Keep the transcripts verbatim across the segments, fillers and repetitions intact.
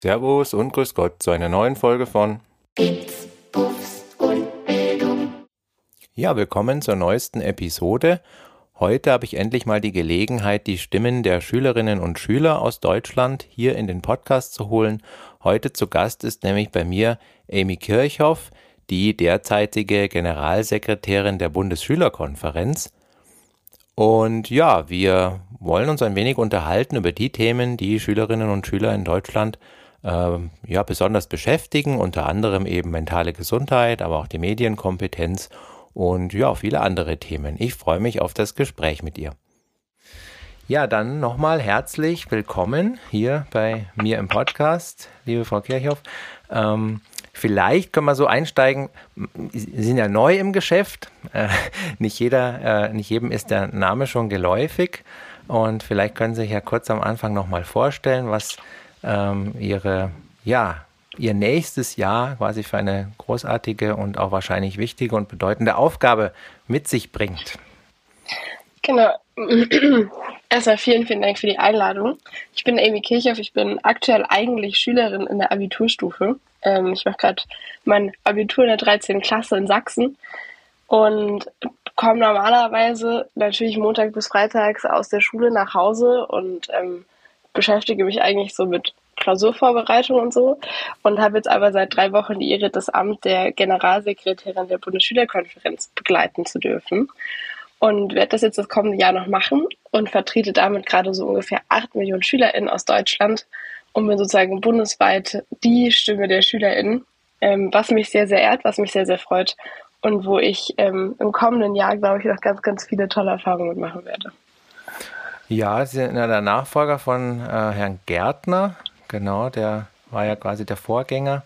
Servus und grüß Gott zu einer neuen Folge von Bits, Buffs und Bildung. Ja, willkommen zur neuesten Episode. Heute habe ich endlich mal die Gelegenheit, die Stimmen der Schülerinnen und Schüler aus Deutschland hier in den Podcast zu holen. Heute zu Gast ist nämlich bei mir Amy Kirchhoff, die derzeitige Generalsekretärin der Bundesschülerkonferenz. Und ja, wir wollen uns ein wenig unterhalten über die Themen, die Schülerinnen und Schüler in Deutschland äh, ja, besonders beschäftigen, unter anderem eben mentale Gesundheit, aber auch die Medienkompetenz und ja, viele andere Themen. Ich freue mich auf das Gespräch mit ihr. Ja, dann nochmal herzlich willkommen hier bei mir im Podcast, liebe Frau Kirchhoff. Ähm, Vielleicht können wir so einsteigen, Sie sind ja neu im Geschäft, äh, nicht jeder, äh, nicht jedem ist der Name schon geläufig und vielleicht können Sie sich ja kurz am Anfang nochmal vorstellen, was ähm, Ihre, ja, Ihr nächstes Jahr quasi für eine großartige und auch wahrscheinlich wichtige und bedeutende Aufgabe mit sich bringt. Genau. Erstmal vielen, vielen Dank für die Einladung. Ich bin Amy Kirchhoff, ich bin aktuell eigentlich Schülerin in der Abiturstufe. Ähm, ich mache gerade mein Abitur in der dreizehnten Klasse in Sachsen und komme normalerweise natürlich Montag bis Freitags aus der Schule nach Hause und ähm, beschäftige mich eigentlich so mit Klausurvorbereitung und so und habe jetzt aber seit drei Wochen die Ehre, das Amt der Generalsekretärin der Bundesschülerkonferenz begleiten zu dürfen. Und werde das jetzt das kommende Jahr noch machen und vertrete damit gerade so ungefähr acht Millionen SchülerInnen aus Deutschland und bin sozusagen bundesweit die Stimme der SchülerInnen, ähm, was mich sehr, sehr ehrt, was mich sehr, sehr freut und wo ich ähm, im kommenden Jahr, glaube ich, noch ganz, ganz viele tolle Erfahrungen machen werde. Ja, Sie sind ja der Nachfolger von äh, Herrn Gärtner, genau, der war ja quasi der Vorgänger.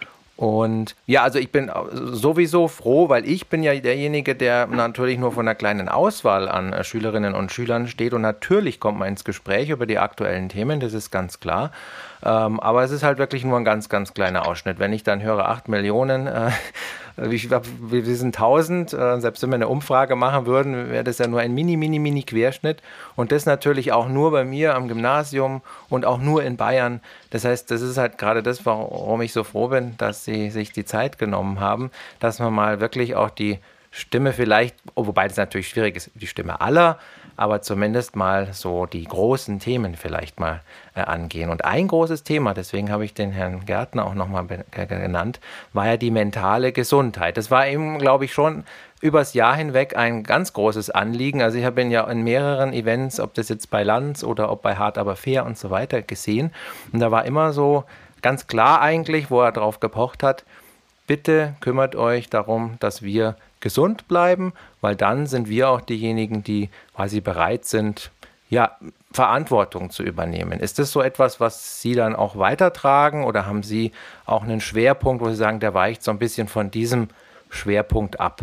Und ja, also ich bin sowieso froh, weil ich bin ja derjenige, der natürlich nur von einer kleinen Auswahl an Schülerinnen und Schülern steht und natürlich kommt man ins Gespräch über die aktuellen Themen, das ist ganz klar. Ähm, aber es ist halt wirklich nur ein ganz, ganz kleiner Ausschnitt. Wenn ich dann höre acht Millionen, äh, wir sind tausend, äh, selbst wenn wir eine Umfrage machen würden, wäre das ja nur ein mini, mini, mini Querschnitt. Und das natürlich auch nur bei mir am Gymnasium und auch nur in Bayern. Das heißt, das ist halt gerade das, warum ich so froh bin, dass Sie sich die Zeit genommen haben, dass man mal wirklich auch die Stimme vielleicht, wobei das natürlich schwierig ist, die Stimme aller, aber zumindest mal so die großen Themen vielleicht mal äh, angehen. Und ein großes Thema, deswegen habe ich den Herrn Gärtner auch nochmal be- genannt, war ja die mentale Gesundheit. Das war eben, glaube ich, schon übers Jahr hinweg ein ganz großes Anliegen. Also ich habe ihn ja in mehreren Events, ob das jetzt bei Lanz oder ob bei Hart aber fair und so weiter gesehen. Und da war immer so ganz klar eigentlich, wo er drauf gepocht hat, bitte kümmert euch darum, dass wir gesund bleiben, weil dann sind wir auch diejenigen, die quasi bereit sind, ja, Verantwortung zu übernehmen. Ist das so etwas, was Sie dann auch weitertragen oder haben Sie auch einen Schwerpunkt, wo Sie sagen, der weicht so ein bisschen von diesem Schwerpunkt ab?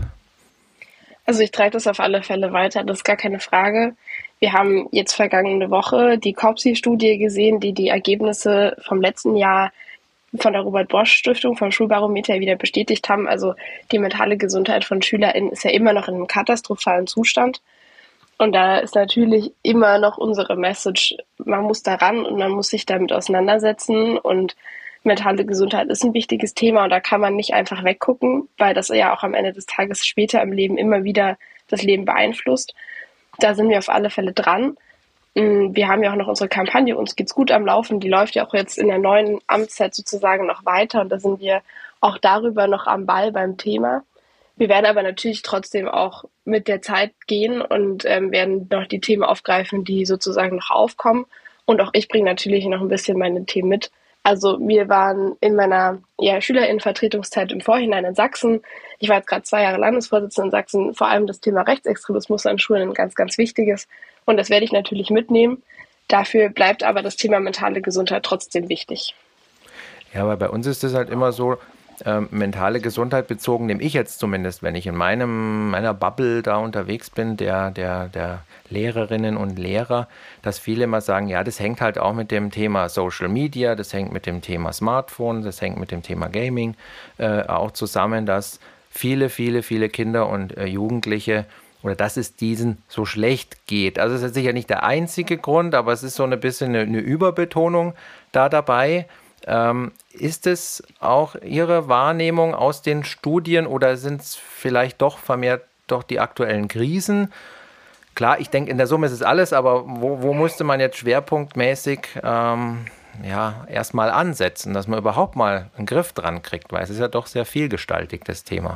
Also ich trage das auf alle Fälle weiter, das ist gar keine Frage. Wir haben jetzt vergangene Woche die COPSI-Studie gesehen, die die Ergebnisse vom letzten Jahr von der Robert-Bosch-Stiftung, vom Schulbarometer wieder bestätigt haben. Also die mentale Gesundheit von SchülerInnen ist ja immer noch in einem katastrophalen Zustand. Und da ist natürlich immer noch unsere Message, man muss daran und man muss sich damit auseinandersetzen. Und mentale Gesundheit ist ein wichtiges Thema und da kann man nicht einfach weggucken, weil das ja auch am Ende des Tages später im Leben immer wieder das Leben beeinflusst. Da sind wir auf alle Fälle dran. Wir haben ja auch noch unsere Kampagne Uns geht's gut am Laufen, die läuft ja auch jetzt in der neuen Amtszeit sozusagen noch weiter und da sind wir auch darüber noch am Ball beim Thema. Wir werden aber natürlich trotzdem auch mit der Zeit gehen und ähm, werden noch die Themen aufgreifen, die sozusagen noch aufkommen und auch ich bringe natürlich noch ein bisschen meine Themen mit. Also wir waren in meiner ja, SchülerInnenvertretungszeit im Vorhinein in Sachsen. Ich war jetzt gerade zwei Jahre Landesvorsitzende in Sachsen. Vor allem das Thema Rechtsextremismus an Schulen ein ganz, ganz wichtiges. Und das werde ich natürlich mitnehmen. Dafür bleibt aber das Thema mentale Gesundheit trotzdem wichtig. Ja, aber bei uns ist es halt immer so, ähm, mentale Gesundheit bezogen, nehme ich jetzt zumindest, wenn ich in meinem, meiner Bubble da unterwegs bin, der, der, der Lehrerinnen und Lehrer, dass viele immer sagen, ja, das hängt halt auch mit dem Thema Social Media, das hängt mit dem Thema Smartphone, das hängt mit dem Thema Gaming äh, auch zusammen, dass viele, viele, viele Kinder und äh, Jugendliche oder dass es diesen so schlecht geht. Also es ist sicher nicht der einzige Grund, aber es ist so ein bisschen eine, eine Überbetonung da dabei. Ähm, ist es auch Ihre Wahrnehmung aus den Studien oder sind es vielleicht doch vermehrt doch die aktuellen Krisen? Klar, ich denke, in der Summe ist es alles, aber wo, wo musste man jetzt schwerpunktmäßig ähm, ja, erstmal ansetzen, dass man überhaupt mal einen Griff dran kriegt, weil es ist ja doch sehr vielgestaltig, das Thema.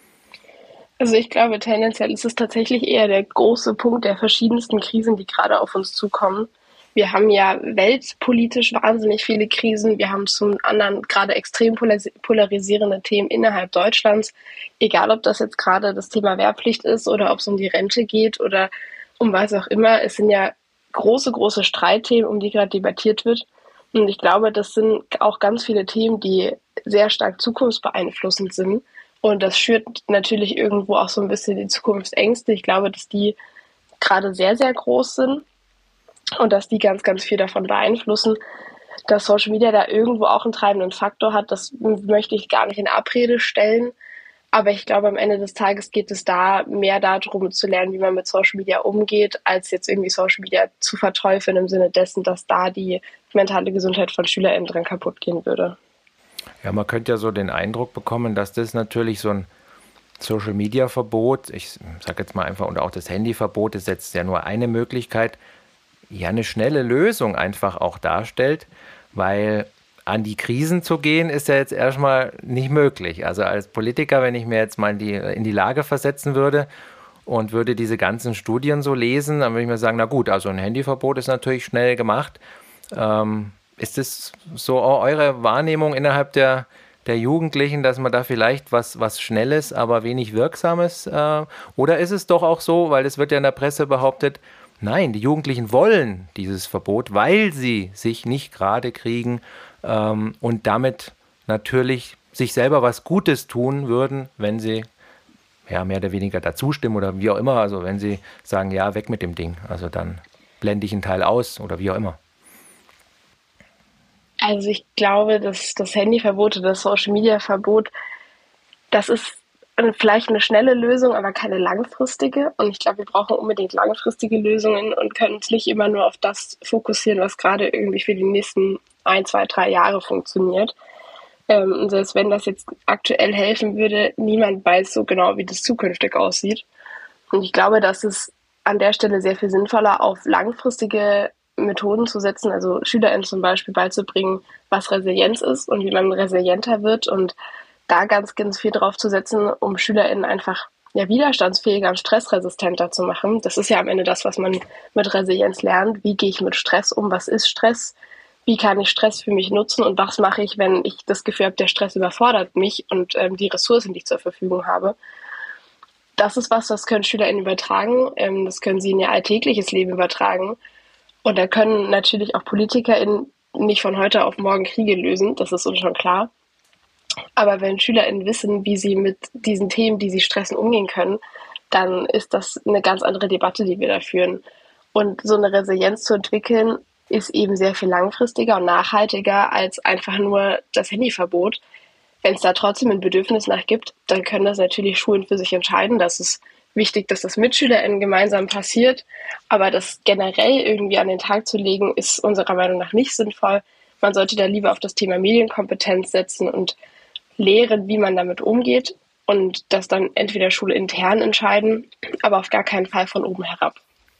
Also ich glaube, tendenziell ist es tatsächlich eher der große Punkt der verschiedensten Krisen, die gerade auf uns zukommen. Wir haben ja weltpolitisch wahnsinnig viele Krisen. Wir haben zum anderen gerade extrem polaris- polarisierende Themen innerhalb Deutschlands. Egal, ob das jetzt gerade das Thema Wehrpflicht ist oder ob es um die Rente geht oder um was auch immer. Es sind ja große, große Streitthemen, um die gerade debattiert wird. Und ich glaube, das sind auch ganz viele Themen, die sehr stark zukunftsbeeinflussend sind. Und das schürt natürlich irgendwo auch so ein bisschen die Zukunftsängste. Ich glaube, dass die gerade sehr, sehr groß sind und dass die ganz, ganz viel davon beeinflussen. Dass Social Media da irgendwo auch einen treibenden Faktor hat, das möchte ich gar nicht in Abrede stellen. Aber ich glaube, am Ende des Tages geht es da mehr darum zu lernen, wie man mit Social Media umgeht, als jetzt irgendwie Social Media zu verteufeln im Sinne dessen, dass da die mentale Gesundheit von SchülerInnen dran kaputt gehen würde. Ja, man könnte ja so den Eindruck bekommen, dass das natürlich so ein Social-Media-Verbot, ich sage jetzt mal einfach, und auch das Handyverbot ist jetzt ja nur eine Möglichkeit, ja eine schnelle Lösung einfach auch darstellt, weil an die Krisen zu gehen, ist ja jetzt erstmal nicht möglich. Also als Politiker, wenn ich mir jetzt mal in die, in die Lage versetzen würde und würde diese ganzen Studien so lesen, dann würde ich mir sagen, na gut, also ein Handyverbot ist natürlich schnell gemacht. Ähm, ist es so auch eure Wahrnehmung innerhalb der, der Jugendlichen, dass man da vielleicht was, was Schnelles, aber wenig Wirksames, äh, oder ist es doch auch so, weil es wird ja in der Presse behauptet, nein, die Jugendlichen wollen dieses Verbot, weil sie sich nicht gerade kriegen ähm, und damit natürlich sich selber was Gutes tun würden, wenn sie ja mehr oder weniger dazu stimmen oder wie auch immer, also wenn sie sagen, ja, weg mit dem Ding, also dann blende ich einen Teil aus oder wie auch immer. Also ich glaube, dass das Handyverbot oder das Social-Media-Verbot, das ist vielleicht eine schnelle Lösung, aber keine langfristige. Und ich glaube, wir brauchen unbedingt langfristige Lösungen und können uns nicht immer nur auf das fokussieren, was gerade irgendwie für die nächsten ein, zwei, drei Jahre funktioniert. Ähm, und selbst wenn das jetzt aktuell helfen würde, niemand weiß so genau, wie das zukünftig aussieht. Und ich glaube, dass es an der Stelle sehr viel sinnvoller auf langfristige Methoden zu setzen, also SchülerInnen zum Beispiel beizubringen, was Resilienz ist und wie man resilienter wird und da ganz, ganz viel drauf zu setzen, um SchülerInnen einfach ja, widerstandsfähiger und stressresistenter zu machen. Das ist ja am Ende das, was man mit Resilienz lernt. Wie gehe ich mit Stress um? Was ist Stress? Wie kann ich Stress für mich nutzen? Und was mache ich, wenn ich das Gefühl habe, der Stress überfordert mich und ähm, die Ressourcen, die ich zur Verfügung habe? Das ist was, das können SchülerInnen übertragen. Ähm, das können sie in ihr alltägliches Leben übertragen. Und da können natürlich auch PolitikerInnen nicht von heute auf morgen Kriege lösen, das ist uns schon klar. Aber wenn SchülerInnen wissen, wie sie mit diesen Themen, die sie stressen, umgehen können, dann ist das eine ganz andere Debatte, die wir da führen. Und so eine Resilienz zu entwickeln, ist eben sehr viel langfristiger und nachhaltiger als einfach nur das Handyverbot. Wenn es da trotzdem ein Bedürfnis nach gibt, dann können das natürlich Schulen für sich entscheiden, dass es wichtig, dass das mit SchülerInnen gemeinsam passiert, aber das generell irgendwie an den Tag zu legen, ist unserer Meinung nach nicht sinnvoll. Man sollte da lieber auf das Thema Medienkompetenz setzen und lehren, wie man damit umgeht und das dann entweder schulintern entscheiden, aber auf gar keinen Fall von oben herab.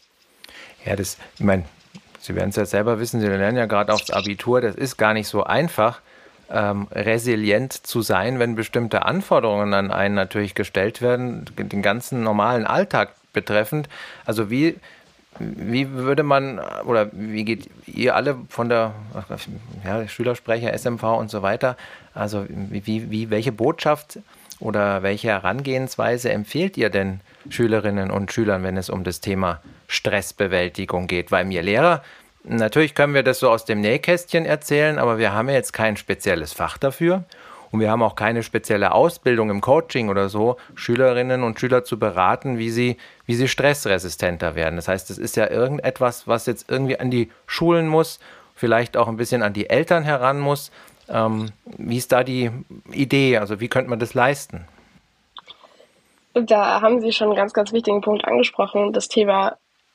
Ja, das, ich meine, Sie werden es ja selber wissen, Sie lernen ja gerade aufs Abitur, das ist gar nicht so einfach, ähm, resilient zu sein, wenn bestimmte Anforderungen an einen natürlich gestellt werden, den ganzen normalen Alltag betreffend. Also wie, wie würde man, oder wie geht ihr alle von der ja, Schülersprecher, S M V und so weiter, also wie, wie, welche Botschaft oder welche Herangehensweise empfehlt ihr denn Schülerinnen und Schülern, wenn es um das Thema Stressbewältigung geht? Weil mir Lehrer, natürlich können wir das so aus dem Nähkästchen erzählen, aber wir haben ja jetzt kein spezielles Fach dafür und wir haben auch keine spezielle Ausbildung im Coaching oder so, Schülerinnen und Schüler zu beraten, wie sie, wie sie stressresistenter werden. Das heißt, es ist ja irgendetwas, was jetzt irgendwie an die Schulen muss, vielleicht auch ein bisschen an die Eltern heran muss. Ähm, wie ist da die Idee? Also wie könnte man das leisten? Da haben Sie schon einen ganz, ganz wichtigen Punkt angesprochen, das Thema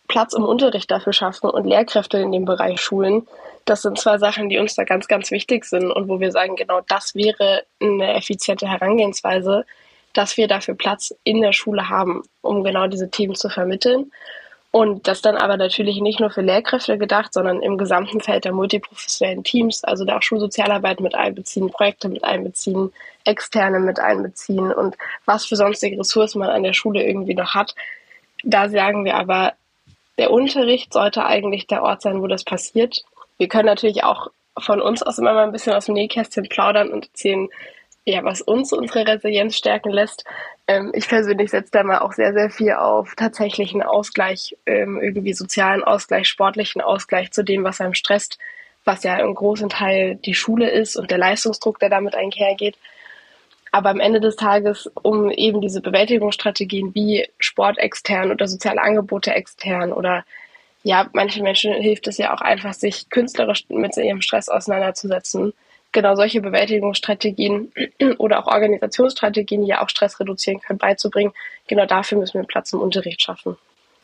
Platz im Unterricht dafür schaffen und Lehrkräfte in dem Bereich schulen. Das sind zwei Sachen, die uns da ganz, ganz wichtig sind und wo wir sagen, genau das wäre eine effiziente Herangehensweise, dass wir dafür Platz in der Schule haben, um genau diese Themen zu vermitteln. Und das dann aber natürlich nicht nur für Lehrkräfte gedacht, sondern im gesamten Feld der multiprofessionellen Teams, also da auch Schulsozialarbeit mit einbeziehen, Projekte mit einbeziehen, Externe mit einbeziehen und was für sonstige Ressourcen man an der Schule irgendwie noch hat. Da sagen wir aber, der Unterricht sollte eigentlich der Ort sein, wo das passiert. Wir können natürlich auch von uns aus immer mal ein bisschen aus dem Nähkästchen plaudern und erzählen, ja, was uns unsere Resilienz stärken lässt. Ähm, ich persönlich setze da mal auch sehr, sehr viel auf tatsächlichen Ausgleich, ähm, irgendwie sozialen Ausgleich, sportlichen Ausgleich zu dem, was einem stresst, was ja im großen Teil die Schule ist und der Leistungsdruck, der damit einhergeht. Aber am Ende des Tages, um eben diese Bewältigungsstrategien wie Sport extern oder soziale Angebote extern oder ja, manchen Menschen hilft es ja auch einfach, sich künstlerisch mit ihrem Stress auseinanderzusetzen. Genau solche Bewältigungsstrategien oder auch Organisationsstrategien, die ja auch Stress reduzieren können, beizubringen. Genau dafür müssen wir Platz im Unterricht schaffen.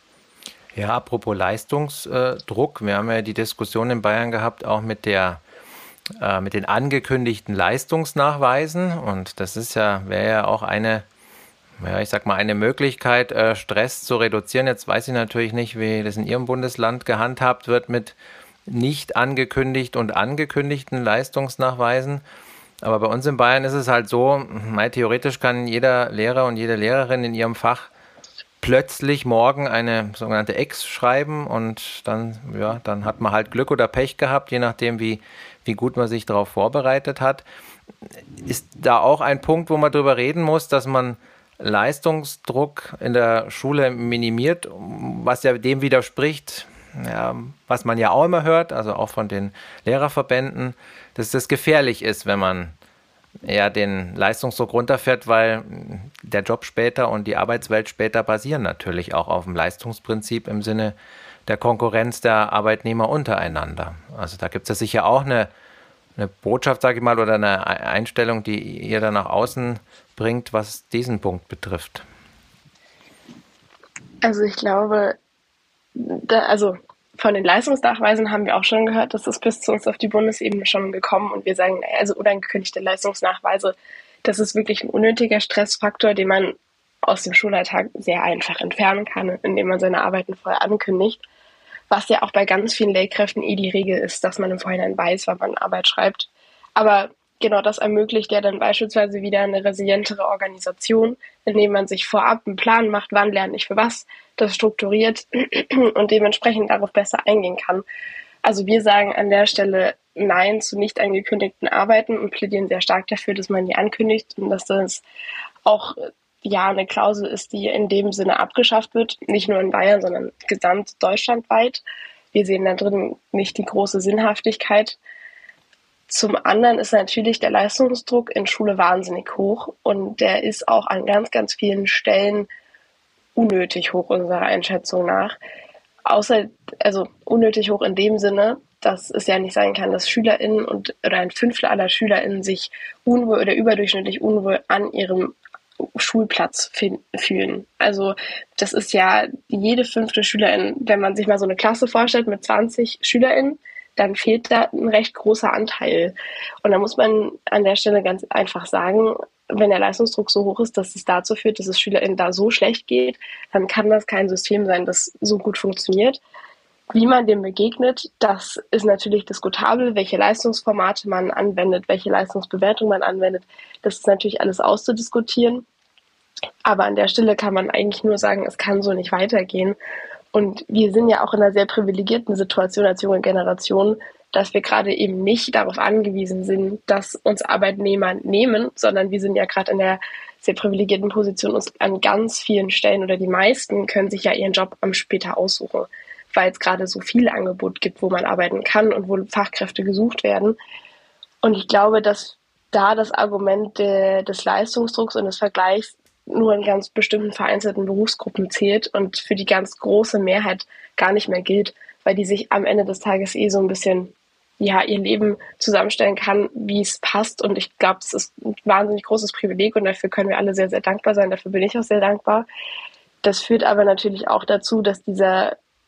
Ja, apropos Leistungsdruck, wir haben ja die Diskussion in Bayern gehabt, auch mit der äh, mit den angekündigten Leistungsnachweisen. Und das ist ja, wäre ja auch eine, ja, ich sag mal, eine Möglichkeit, äh, Stress zu reduzieren. Jetzt weiß ich natürlich nicht, wie das in Ihrem Bundesland gehandhabt wird mit nicht angekündigt und angekündigten Leistungsnachweisen. Aber bei uns in Bayern ist es halt so, mal theoretisch kann jeder Lehrer und jede Lehrerin in ihrem Fach plötzlich morgen eine sogenannte Ex schreiben und dann, ja, dann hat man halt Glück oder Pech gehabt, je nachdem, wie, wie gut man sich darauf vorbereitet hat. Ist da auch ein Punkt, wo man drüber reden muss, dass man Leistungsdruck in der Schule minimiert, was ja dem widerspricht, ja, was man ja auch immer hört, also auch von den Lehrerverbänden, dass das gefährlich ist, wenn man eher den Leistungsdruck runterfährt, weil der Job später und die Arbeitswelt später basieren natürlich auch auf dem Leistungsprinzip im Sinne der Konkurrenz der Arbeitnehmer untereinander. Also da gibt es ja sicher auch eine, eine Botschaft, sage ich mal, oder eine Einstellung, die ihr da nach außen bringt, was diesen Punkt betrifft. Also ich glaube, da, also von den Leistungsnachweisen haben wir auch schon gehört, das ist bis zu uns auf die Bundesebene schon gekommen und wir sagen, also unangekündigte Leistungsnachweise, das ist wirklich ein unnötiger Stressfaktor, den man aus dem Schulalltag sehr einfach entfernen kann, indem man seine Arbeiten vorher ankündigt, was ja auch bei ganz vielen Lehrkräften eh die Regel ist, dass man im Vorhinein weiß, wann man Arbeit schreibt. Aber genau das ermöglicht ja dann beispielsweise wieder eine resilientere Organisation, indem man sich vorab einen Plan macht, wann lerne ich für was, das strukturiert und dementsprechend darauf besser eingehen kann. Also wir sagen an der Stelle Nein zu nicht angekündigten Arbeiten und plädieren sehr stark dafür, dass man die ankündigt und dass das auch ja eine Klausel ist, die in dem Sinne abgeschafft wird, nicht nur in Bayern, sondern gesamt deutschlandweit. Wir sehen da drin nicht die große Sinnhaftigkeit. Zum anderen ist natürlich der Leistungsdruck in Schule wahnsinnig hoch und der ist auch an ganz, ganz vielen Stellen unnötig hoch unserer Einschätzung nach. Außer, also unnötig hoch in dem Sinne, dass es ja nicht sein kann, dass SchülerInnen und oder ein Fünftel aller SchülerInnen sich unwohl oder überdurchschnittlich unwohl an ihrem Schulplatz fühlen. Also das ist ja jede fünfte Schülerin, wenn man sich mal so eine Klasse vorstellt mit zwanzig SchülerInnen, dann fehlt da ein recht großer Anteil. Und da muss man an der Stelle ganz einfach sagen, wenn der Leistungsdruck so hoch ist, dass es dazu führt, dass es SchülerInnen da so schlecht geht, dann kann das kein System sein, das so gut funktioniert. Wie man dem begegnet, das ist natürlich diskutabel, welche Leistungsformate man anwendet, welche Leistungsbewertung man anwendet. Das ist natürlich alles auszudiskutieren. Aber an der Stelle kann man eigentlich nur sagen, es kann so nicht weitergehen. Und wir sind ja auch in einer sehr privilegierten Situation als junge Generation, dass wir gerade eben nicht darauf angewiesen sind, dass uns Arbeitnehmer nehmen, sondern wir sind ja gerade in der sehr privilegierten Position, uns an ganz vielen Stellen oder die meisten können sich ja ihren Job am später aussuchen, weil es gerade so viel Angebot gibt, wo man arbeiten kann und wo Fachkräfte gesucht werden. Und ich glaube, dass da das Argument de, des Leistungsdrucks und des Vergleichs nur in ganz bestimmten vereinzelten Berufsgruppen zählt und für die ganz große Mehrheit gar nicht mehr gilt, weil die sich am Ende des Tages eh so ein bisschen ja ihr Leben zusammenstellen kann, wie es passt. Und ich glaube, es ist ein wahnsinnig großes Privileg und dafür können wir alle sehr, sehr dankbar sein. Dafür bin ich auch sehr dankbar. Das führt aber natürlich auch dazu, dass dieser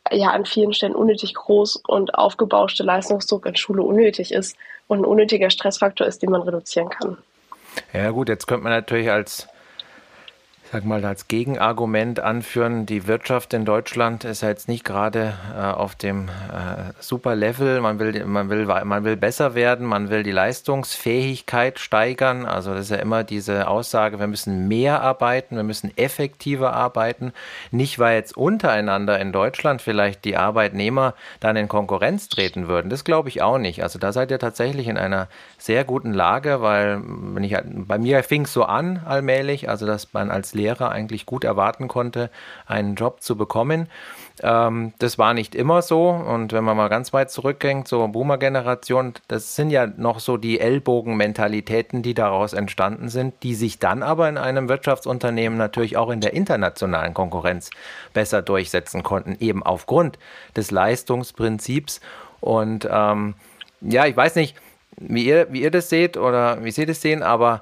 ja an vielen Stellen unnötig groß und aufgebauschte Leistungsdruck in Schule unnötig ist und ein unnötiger Stressfaktor ist, den man reduzieren kann. Ja gut, jetzt könnte man natürlich als, ich sag mal, als Gegenargument anführen, die Wirtschaft in Deutschland ist ja jetzt nicht gerade äh, auf dem äh, super Level. Man will, man will, man will besser werden, man will die Leistungsfähigkeit steigern. Also das ist ja immer diese Aussage, wir müssen mehr arbeiten, wir müssen effektiver arbeiten. Nicht, weil jetzt untereinander in Deutschland vielleicht die Arbeitnehmer dann in Konkurrenz treten würden. Das glaube ich auch nicht. Also da seid ihr tatsächlich in einer sehr guten Lage, weil wenn ich, bei mir fing es so an allmählich, also dass man als Lehrer eigentlich gut erwarten konnte, einen Job zu bekommen. Ähm, das war nicht immer so und wenn man mal ganz weit zurückgängt, so Boomer-Generation, das sind ja noch so die Ellbogenmentalitäten, die daraus entstanden sind, die sich dann aber in einem Wirtschaftsunternehmen natürlich auch in der internationalen Konkurrenz besser durchsetzen konnten, eben aufgrund des Leistungsprinzips. Und ähm, ja, ich weiß nicht, wie ihr, wie ihr das seht oder wie Sie das sehen, aber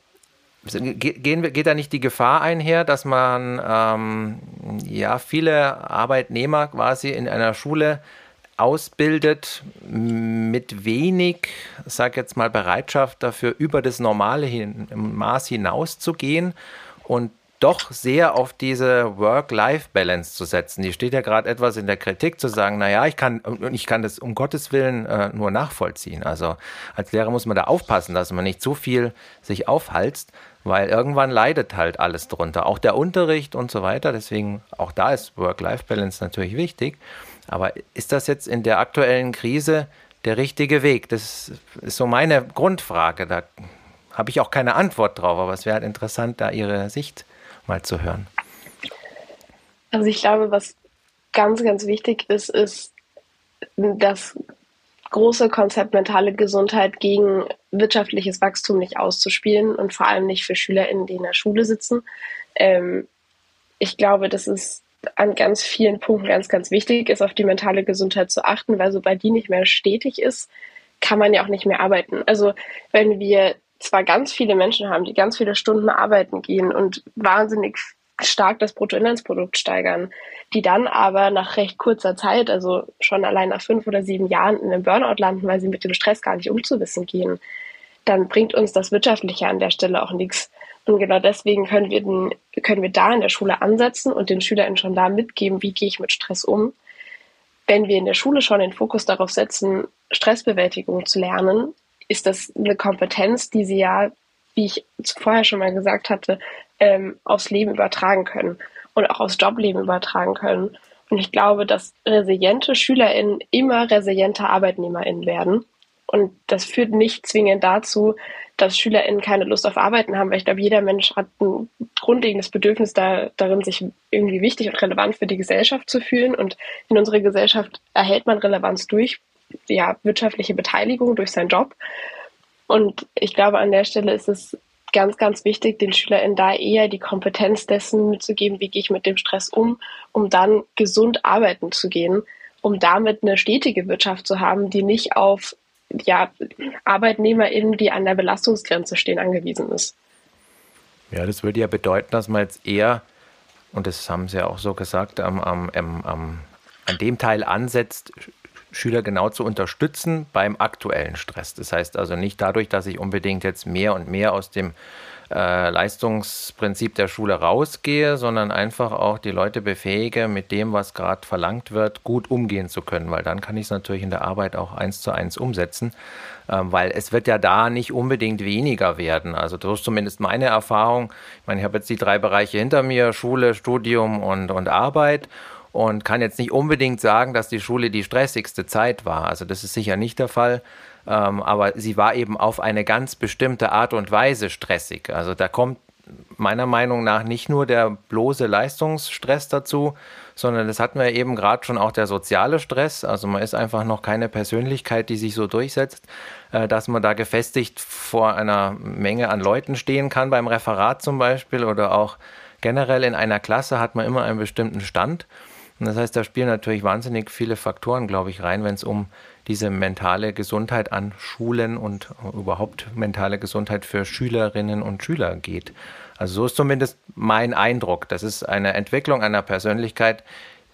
gehen, geht da nicht die Gefahr einher, dass man ähm, ja, viele Arbeitnehmer quasi in einer Schule ausbildet mit wenig, sag jetzt mal, Bereitschaft dafür, über das normale hin, Maß hinauszugehen und doch sehr auf diese Work-Life-Balance zu setzen. Die steht ja gerade etwas in der Kritik, zu sagen, naja, ich kann, ich kann das um Gottes Willen äh, nur nachvollziehen. Also als Lehrer muss man da aufpassen, dass man nicht zu viel sich aufhalst, weil irgendwann leidet halt alles drunter. Auch der Unterricht und so weiter. Deswegen, auch da ist Work-Life-Balance natürlich wichtig. Aber ist das jetzt in der aktuellen Krise der richtige Weg? Das ist so meine Grundfrage. Da habe ich auch keine Antwort drauf, aber es wäre halt interessant, da Ihre Sicht mal zu hören. Also ich glaube, was ganz, ganz wichtig ist, ist das große Konzept mentale Gesundheit gegen wirtschaftliches Wachstum nicht auszuspielen und vor allem nicht für SchülerInnen, die in der Schule sitzen. Ähm, ich glaube, dass es an ganz vielen Punkten ganz, ganz wichtig ist, auf die mentale Gesundheit zu achten, weil sobald die nicht mehr stetig ist, kann man ja auch nicht mehr arbeiten. Also wenn wir zwar ganz viele Menschen haben, die ganz viele Stunden arbeiten gehen und wahnsinnig stark das Bruttoinlandsprodukt steigern, die dann aber nach recht kurzer Zeit, also schon allein nach fünf oder sieben Jahren in einem Burnout landen, weil sie mit dem Stress gar nicht umzuwissen gehen, dann bringt uns das Wirtschaftliche an der Stelle auch nichts. Und genau deswegen können wir, den, können wir da in der Schule ansetzen und den SchülerInnen schon da mitgeben, wie gehe ich mit Stress um. Wenn wir in der Schule schon den Fokus darauf setzen, Stressbewältigung zu lernen, ist das eine Kompetenz, die sie ja, wie ich vorher schon mal gesagt hatte, ähm, aufs Leben übertragen können und auch aufs Jobleben übertragen können. Und ich glaube, dass resiliente SchülerInnen immer resiliente ArbeitnehmerInnen werden. Und das führt nicht zwingend dazu, dass SchülerInnen keine Lust auf Arbeiten haben, weil ich glaube, jeder Mensch hat ein grundlegendes Bedürfnis da, darin, sich irgendwie wichtig und relevant für die Gesellschaft zu fühlen. Und in unserer Gesellschaft erhält man Relevanz durch ja, wirtschaftliche Beteiligung, durch seinen Job. Und ich glaube, an der Stelle ist es ganz, ganz wichtig, den SchülerInnen da eher die Kompetenz dessen mitzugeben, wie gehe ich mit dem Stress um, um dann gesund arbeiten zu gehen, um damit eine stetige Wirtschaft zu haben, die nicht auf ja, ArbeitnehmerInnen, die an der Belastungsgrenze stehen, angewiesen ist. Ja, das würde ja bedeuten, dass man jetzt eher, und das haben Sie ja auch so gesagt, am, am, am, am, an dem Teil ansetzt, Schüler genau zu unterstützen beim aktuellen Stress. Das heißt also nicht dadurch, dass ich unbedingt jetzt mehr und mehr aus dem äh, Leistungsprinzip der Schule rausgehe, sondern einfach auch die Leute befähige, mit dem, was gerade verlangt wird, gut umgehen zu können, weil dann kann ich es natürlich in der Arbeit auch eins zu eins umsetzen, ähm, weil es wird ja da nicht unbedingt weniger werden. Also das ist zumindest meine Erfahrung. Ich meine, ich habe jetzt die drei Bereiche hinter mir, Schule, Studium und, und Arbeit. Und kann jetzt nicht unbedingt sagen, dass die Schule die stressigste Zeit war. Also das ist sicher nicht der Fall. Ähm, aber sie war eben auf eine ganz bestimmte Art und Weise stressig. Also da kommt meiner Meinung nach nicht nur der bloße Leistungsstress dazu, sondern das hatten wir eben gerade schon auch der soziale Stress. Also man ist einfach noch keine Persönlichkeit, die sich so durchsetzt, äh, dass man da gefestigt vor einer Menge an Leuten stehen kann, beim Referat zum Beispiel oder auch generell in einer Klasse hat man immer einen bestimmten Stand. Und das heißt, da spielen natürlich wahnsinnig viele Faktoren, glaube ich, rein, wenn es um diese mentale Gesundheit an Schulen und überhaupt mentale Gesundheit für Schülerinnen und Schüler geht. Also so ist zumindest mein Eindruck. Das ist eine Entwicklung einer Persönlichkeit,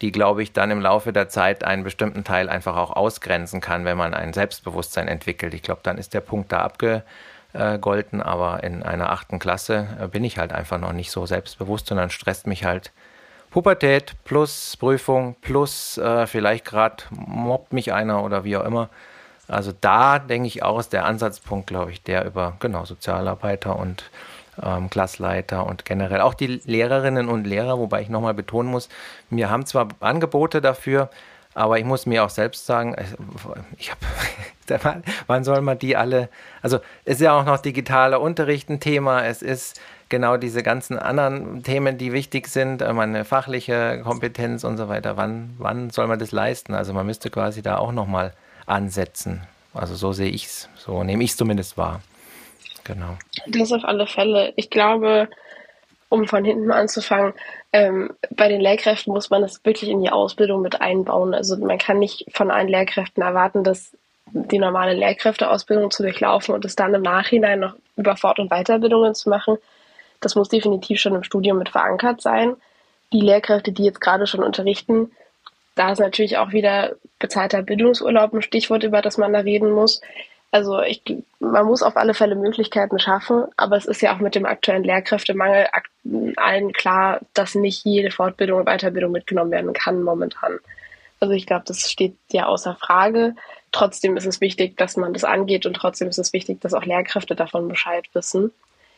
die, glaube ich, dann im Laufe der Zeit einen bestimmten Teil einfach auch ausgrenzen kann, wenn man ein Selbstbewusstsein entwickelt. Ich glaube, dann ist der Punkt da abgegolten, aber in einer achten Klasse äh, bin ich halt einfach noch nicht so selbstbewusst und dann stresst mich halt Pubertät plus Prüfung plus äh, vielleicht gerade mobbt mich einer oder wie auch immer. Also da denke ich auch, ist der Ansatzpunkt, glaube ich, der über genau Sozialarbeiter und ähm, Klassleiter und generell auch die Lehrerinnen und Lehrer, wobei ich nochmal betonen muss, wir haben zwar Angebote dafür, aber ich muss mir auch selbst sagen, ich habe, wann soll man die alle, also es ist ja auch noch digitaler Unterricht ein Thema, es ist genau diese ganzen anderen Themen, die wichtig sind, meine fachliche Kompetenz und so weiter, wann, wann soll man das leisten? Also man müsste quasi da auch nochmal ansetzen. Also so sehe ich es, so nehme ich es zumindest wahr. Genau. Das auf alle Fälle. Ich glaube, um von hinten mal anzufangen, ähm, bei den Lehrkräften muss man das wirklich in die Ausbildung mit einbauen. Also man kann nicht von allen Lehrkräften erwarten, dass die normale Lehrkräfteausbildung zu durchlaufen und es dann im Nachhinein noch über Fort- und Weiterbildungen zu machen. Das muss definitiv schon im Studium mit verankert sein. Die Lehrkräfte, die jetzt gerade schon unterrichten, da ist natürlich auch wieder bezahlter Bildungsurlaub ein Stichwort, über das man da reden muss. Also ich, man muss auf alle Fälle Möglichkeiten schaffen, aber es ist ja auch mit dem aktuellen Lehrkräftemangel allen klar, dass nicht jede Fortbildung und Weiterbildung mitgenommen werden kann momentan. Also ich glaube, das steht ja außer Frage. Trotzdem ist es wichtig, dass man das angeht und trotzdem ist es wichtig, dass auch Lehrkräfte davon Bescheid wissen.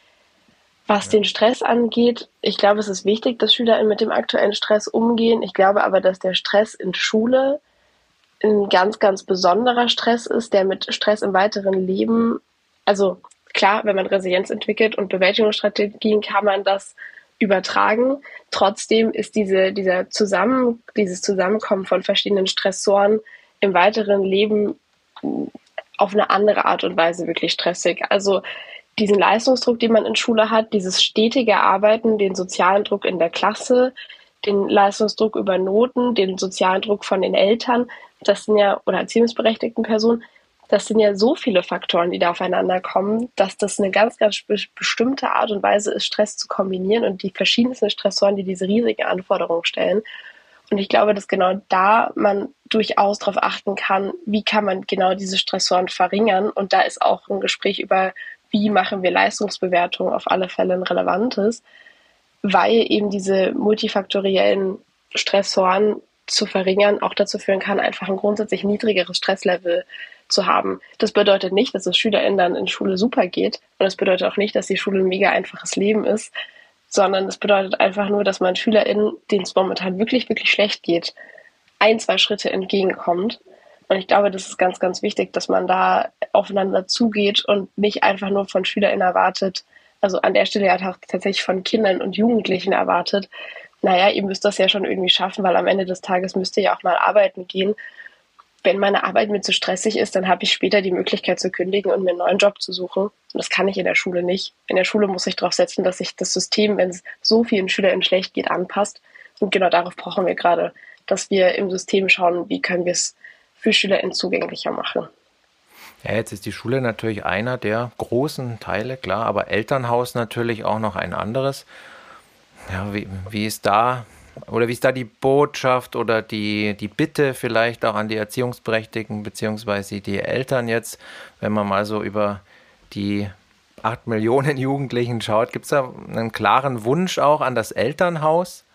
Was den Stress angeht, ich glaube, es ist wichtig, dass SchülerInnen mit dem aktuellen Stress umgehen. Ich glaube aber, dass der Stress in Schule ein ganz, ganz besonderer Stress ist, der mit Stress im weiteren Leben, also klar, wenn man Resilienz entwickelt und Bewältigungsstrategien, kann man das übertragen. Trotzdem ist diese, dieser Zusammen, dieses Zusammenkommen von verschiedenen Stressoren im weiteren Leben auf eine andere Art und Weise wirklich stressig. Also diesen Leistungsdruck, den man in Schule hat, dieses stetige Arbeiten, den sozialen Druck in der Klasse, den Leistungsdruck über Noten, den sozialen Druck von den Eltern, das sind ja, oder erziehungsberechtigten Personen, das sind ja so viele Faktoren, die da aufeinander kommen, dass das eine ganz, ganz bestimmte Art und Weise ist, Stress zu kombinieren und die verschiedensten Stressoren, die diese riesigen Anforderungen stellen. Und ich glaube, dass genau da man durchaus darauf achten kann, wie kann man genau diese Stressoren verringern. Und da ist auch ein Gespräch über, wie machen wir Leistungsbewertung auf alle Fälle ein relevantes, weil eben diese multifaktoriellen Stressoren zu verringern auch dazu führen kann, einfach ein grundsätzlich niedrigeres Stresslevel zu haben. Das bedeutet nicht, dass es SchülerInnen dann in Schule super geht und das bedeutet auch nicht, dass die Schule ein mega einfaches Leben ist, sondern es bedeutet einfach nur, dass man SchülerInnen, denen es momentan wirklich, wirklich schlecht geht, ein, zwei Schritte entgegenkommt. Und ich glaube, das ist ganz, ganz wichtig, dass man da aufeinander zugeht und nicht einfach nur von SchülerInnen erwartet, also an der Stelle ja auch tatsächlich von Kindern und Jugendlichen erwartet, naja, ihr müsst das ja schon irgendwie schaffen, weil am Ende des Tages müsst ihr ja auch mal arbeiten gehen. Wenn meine Arbeit mir zu stressig ist, dann habe ich später die Möglichkeit zu kündigen und mir einen neuen Job zu suchen. Und das kann ich in der Schule nicht. In der Schule muss ich darauf setzen, dass sich das System, wenn es so vielen SchülerInnen schlecht geht, anpasst. Und genau darauf brauchen wir gerade, dass wir im System schauen, wie können wir es für SchülerInnen zugänglicher machen. Ja, jetzt ist die Schule natürlich einer der großen Teile, klar, aber Elternhaus natürlich auch noch ein anderes. Ja, wie, wie ist da, oder wie ist da die Botschaft oder die, die Bitte vielleicht auch an die Erziehungsberechtigten beziehungsweise die Eltern jetzt, wenn man mal so über die acht Millionen Jugendlichen schaut, gibt es da einen klaren Wunsch auch an das Elternhaus?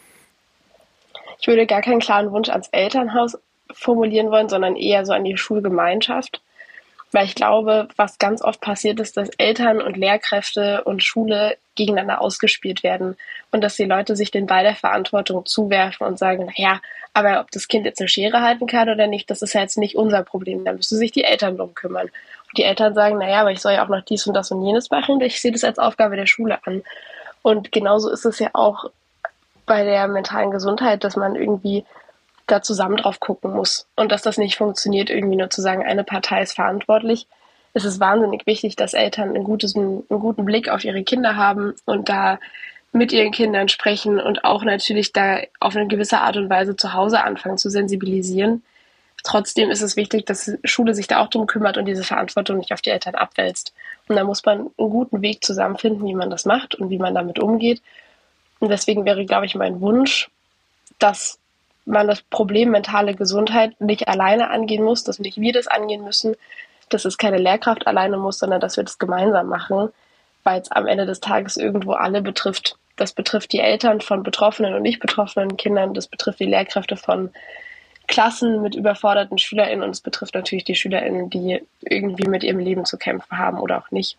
Ich würde gar keinen klaren Wunsch ans Elternhaus formulieren wollen, sondern eher so an die Schulgemeinschaft. Weil ich glaube, was ganz oft passiert ist, dass Eltern und Lehrkräfte und Schule gegeneinander ausgespielt werden und dass die Leute sich den Ball der Verantwortung zuwerfen und sagen, naja, aber ob das Kind jetzt eine Schere halten kann oder nicht, das ist ja jetzt nicht unser Problem, da müssen sich die Eltern drum kümmern. Und die Eltern sagen, naja, aber ich soll ja auch noch dies und das und jenes machen, ich sehe das als Aufgabe der Schule an. Und genauso ist es ja auch bei der mentalen Gesundheit, dass man irgendwie da zusammen drauf gucken muss und dass das nicht funktioniert, irgendwie nur zu sagen, eine Partei ist verantwortlich. Es ist wahnsinnig wichtig, dass Eltern einen, gutes, einen guten Blick auf ihre Kinder haben und da mit ihren Kindern sprechen und auch natürlich da auf eine gewisse Art und Weise zu Hause anfangen zu sensibilisieren. Trotzdem ist es wichtig, dass Schule sich da auch drum kümmert und diese Verantwortung nicht auf die Eltern abwälzt. Und da muss man einen guten Weg zusammenfinden, wie man das macht und wie man damit umgeht. Und deswegen wäre, glaube ich, mein Wunsch, dass man das Problem mentale Gesundheit nicht alleine angehen muss, dass nicht wir das angehen müssen, dass es keine Lehrkraft alleine muss, sondern dass wir das gemeinsam machen, weil es am Ende des Tages irgendwo alle betrifft. Das betrifft die Eltern von betroffenen und nicht betroffenen Kindern, das betrifft die Lehrkräfte von Klassen mit überforderten SchülerInnen und es betrifft natürlich die SchülerInnen, die irgendwie mit ihrem Leben zu kämpfen haben oder auch nicht,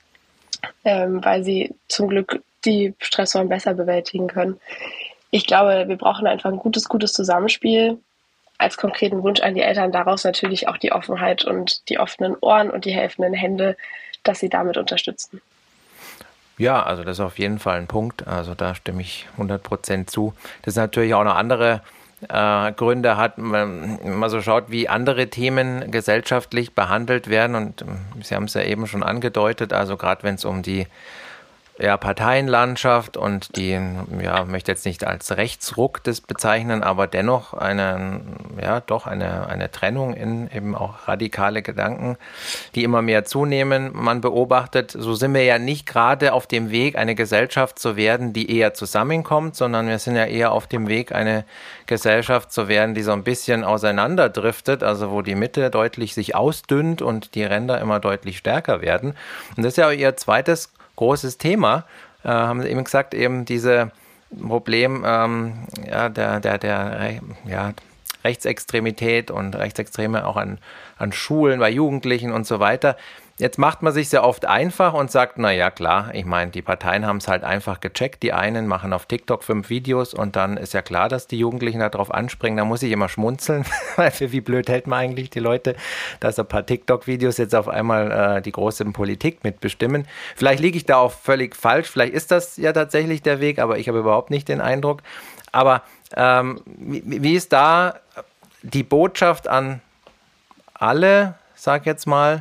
ähm, weil sie zum Glück die Stressoren besser bewältigen können. Ich glaube, wir brauchen einfach ein gutes, gutes Zusammenspiel. Als konkreten Wunsch an die Eltern daraus natürlich auch die Offenheit und die offenen Ohren und die helfenden Hände, dass sie damit unterstützen. Ja, also das ist auf jeden Fall ein Punkt. Also da stimme ich hundert Prozent zu. Das ist natürlich auch noch andere äh, Gründe hat, wenn man so schaut, wie andere Themen gesellschaftlich behandelt werden. Und ähm, Sie haben es ja eben schon angedeutet, also gerade wenn es um die ja, Parteienlandschaft und die, ja, möchte jetzt nicht als Rechtsruck das bezeichnen, aber dennoch eine, ja, doch eine, eine Trennung in eben auch radikale Gedanken, die immer mehr zunehmen. Man beobachtet, so sind wir ja nicht gerade auf dem Weg, eine Gesellschaft zu werden, die eher zusammenkommt, sondern wir sind ja eher auf dem Weg, eine Gesellschaft zu werden, die so ein bisschen auseinanderdriftet, also wo die Mitte deutlich sich ausdünnt und die Ränder immer deutlich stärker werden. Und das ist ja auch Ihr zweites großes Thema, äh, haben Sie eben gesagt, eben diese Problem ähm, ja, der, der, der ja, Rechtsextremität und Rechtsextreme auch an, an Schulen, bei Jugendlichen und so weiter. Jetzt macht man sich sehr oft einfach und sagt, na ja, klar, ich meine, die Parteien haben es halt einfach gecheckt. Die einen machen auf TikTok fünf Videos und dann ist ja klar, dass die Jugendlichen darauf anspringen. Da muss ich immer schmunzeln, weil für wie blöd hält man eigentlich die Leute, dass ein paar TikTok-Videos jetzt auf einmal äh, die große Politik mitbestimmen. Vielleicht liege ich da auch völlig falsch. Vielleicht ist das ja tatsächlich der Weg, aber ich habe überhaupt nicht den Eindruck. Aber ähm, wie, wie ist da die Botschaft an alle, sag jetzt mal,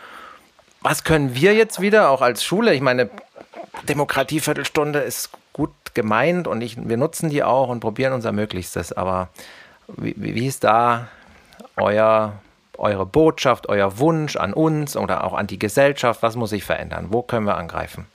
was können wir jetzt wieder, auch als Schule? Ich meine, Demokratieviertelstunde ist gut gemeint und ich, wir nutzen die auch und probieren unser Möglichstes. Aber wie, wie ist da euer, eure Botschaft, euer Wunsch an uns oder auch an die Gesellschaft? Was muss sich verändern? Wo können wir angreifen?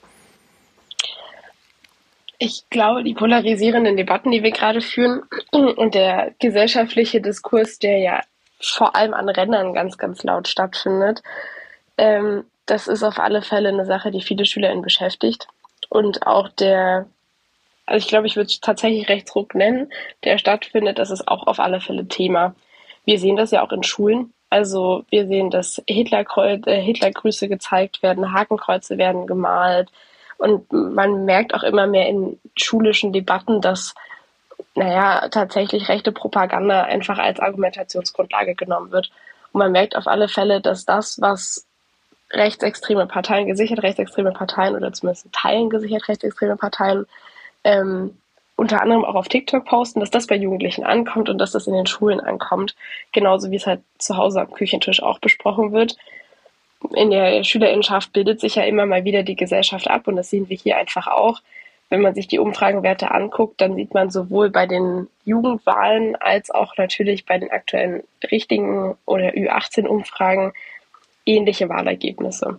Ich glaube, die polarisierenden Debatten, die wir gerade führen und der gesellschaftliche Diskurs, der ja vor allem an Rändern ganz, ganz laut stattfindet, ähm, das ist auf alle Fälle eine Sache, die viele SchülerInnen beschäftigt. Und auch der, also ich glaube, ich würde es tatsächlich Rechtsruck nennen, der stattfindet, das ist auch auf alle Fälle Thema. Wir sehen das ja auch in Schulen. Also wir sehen, dass Hitlerkreuz, äh, Hitlergrüße gezeigt werden, Hakenkreuze werden gemalt. Und man merkt auch immer mehr in schulischen Debatten, dass, naja, tatsächlich rechte Propaganda einfach als Argumentationsgrundlage genommen wird. Und man merkt auf alle Fälle, dass das, was rechtsextreme Parteien, gesichert rechtsextreme Parteien oder zumindest in Teilen gesichert rechtsextreme Parteien ähm, unter anderem auch auf TikTok posten, dass das bei Jugendlichen ankommt und dass das in den Schulen ankommt, genauso wie es halt zu Hause am Küchentisch auch besprochen wird. In der Schülerinnenschaft bildet sich ja immer mal wieder die Gesellschaft ab und das sehen wir hier einfach auch. Wenn man sich die Umfragenwerte anguckt, dann sieht man sowohl bei den Jugendwahlen als auch natürlich bei den aktuellen richtigen oder Ü achtzehn Umfragen ähnliche Wahlergebnisse.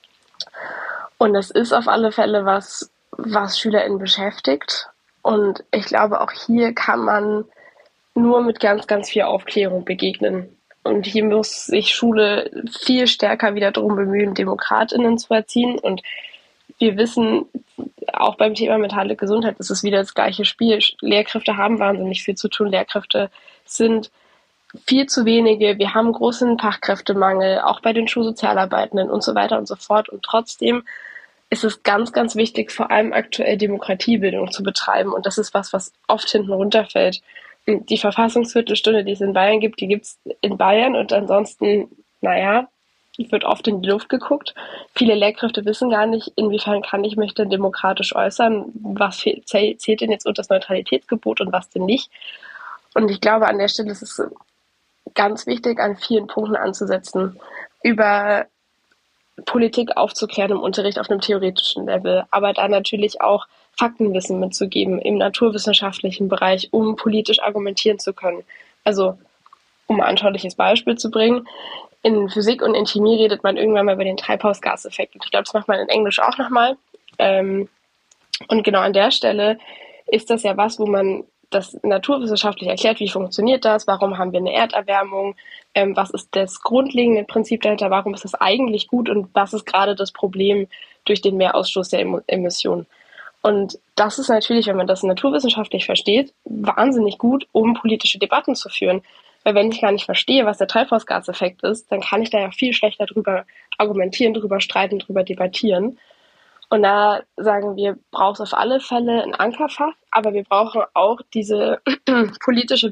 Und es ist auf alle Fälle was, was SchülerInnen beschäftigt. Und ich glaube, auch hier kann man nur mit ganz, ganz viel Aufklärung begegnen. Und hier muss sich Schule viel stärker wieder darum bemühen, DemokratInnen zu erziehen. Und wir wissen, auch beim Thema mentale Gesundheit ist es wieder das gleiche Spiel. Lehrkräfte haben wahnsinnig viel zu tun. Lehrkräfte sind viel zu wenige. Wir haben großen Fachkräftemangel, auch bei den Schulsozialarbeitenden und so weiter und so fort. Und trotzdem ist es ganz, ganz wichtig, vor allem aktuell Demokratiebildung zu betreiben. Und das ist was, was oft hinten runterfällt. Die Verfassungsviertelstunde, die es in Bayern gibt, die gibt es in Bayern und ansonsten, naja, wird oft in die Luft geguckt. Viele Lehrkräfte wissen gar nicht, inwiefern kann ich mich denn demokratisch äußern, was zählt denn jetzt unter das Neutralitätsgebot und was denn nicht. Und ich glaube, an der Stelle ist es ganz wichtig, an vielen Punkten anzusetzen, über Politik aufzuklären im Unterricht auf einem theoretischen Level, aber dann natürlich auch Faktenwissen mitzugeben im naturwissenschaftlichen Bereich, um politisch argumentieren zu können. Also, um ein anschauliches Beispiel zu bringen, in Physik und in Chemie redet man irgendwann mal über den Treibhausgaseffekt. Und ich glaube, das macht man in Englisch auch nochmal. Ähm, und genau an der Stelle ist das ja was, wo man das naturwissenschaftlich erklärt, wie funktioniert das, warum haben wir eine Erderwärmung, ähm, was ist das grundlegende Prinzip dahinter, warum ist das eigentlich gut und was ist gerade das Problem durch den Mehrausstoß der Emo- Emissionen. Und das ist natürlich, wenn man das naturwissenschaftlich versteht, wahnsinnig gut, um politische Debatten zu führen. Weil wenn ich gar nicht verstehe, was der Treibhausgaseffekt ist, dann kann ich da ja viel schlechter drüber argumentieren, drüber streiten, drüber debattieren. Und da sagen wir, braucht es auf alle Fälle ein Ankerfach, aber wir brauchen auch diese politische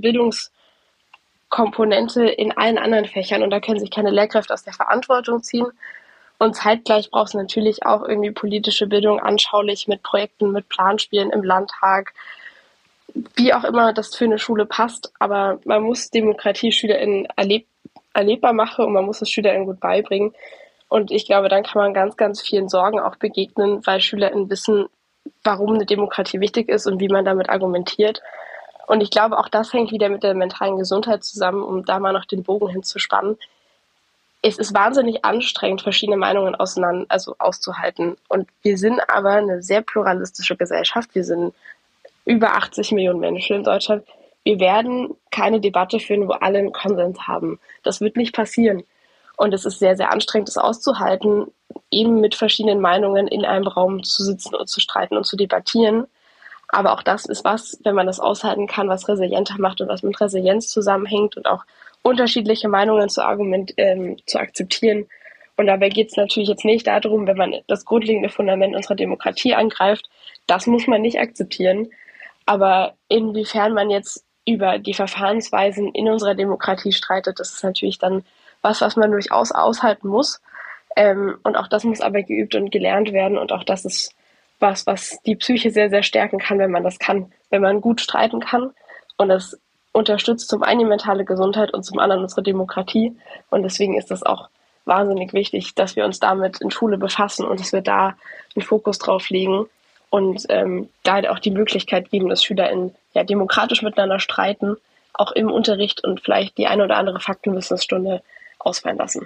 Bildungskomponente in allen anderen Fächern. Und da können sich keine Lehrkräfte aus der Verantwortung ziehen. Und zeitgleich braucht es natürlich auch irgendwie politische Bildung, anschaulich mit Projekten, mit Planspielen im Landtag, wie auch immer das für eine Schule passt. Aber man muss Demokratie SchülerInnen erleb erlebbar machen und man muss es SchülerInnen gut beibringen. Und ich glaube, dann kann man ganz, ganz vielen Sorgen auch begegnen, weil SchülerInnen wissen, warum eine Demokratie wichtig ist und wie man damit argumentiert. Und ich glaube, auch das hängt wieder mit der mentalen Gesundheit zusammen, um da mal noch den Bogen hinzuspannen. Es ist wahnsinnig anstrengend, verschiedene Meinungen auseinander, also auszuhalten. Und wir sind aber eine sehr pluralistische Gesellschaft. Wir sind über achtzig Millionen Menschen in Deutschland. Wir werden keine Debatte führen, wo alle einen Konsens haben. Das wird nicht passieren. Und es ist sehr, sehr anstrengend, das auszuhalten, eben mit verschiedenen Meinungen in einem Raum zu sitzen und zu streiten und zu debattieren. Aber auch das ist was, wenn man das aushalten kann, was resilienter macht und was mit Resilienz zusammenhängt und auch unterschiedliche Meinungen zu, argument, ähm, zu akzeptieren. Und dabei geht es natürlich jetzt nicht darum, wenn man das grundlegende Fundament unserer Demokratie angreift, das muss man nicht akzeptieren. Aber inwiefern man jetzt über die Verfahrensweisen in unserer Demokratie streitet, das ist natürlich dann was, was man durchaus aushalten muss. Ähm, und auch das muss aber geübt und gelernt werden. Und auch das ist was, was die Psyche sehr, sehr stärken kann, wenn man das kann. Wenn man gut streiten kann. Und das unterstützt zum einen die mentale Gesundheit und zum anderen unsere Demokratie. Und deswegen ist das auch wahnsinnig wichtig, dass wir uns damit in Schule befassen und dass wir da einen Fokus drauf legen. Und ähm, da auch die Möglichkeit geben, dass SchülerInnen ja demokratisch miteinander streiten, auch im Unterricht und vielleicht die eine oder andere Faktenwissensstunde ausfallen lassen.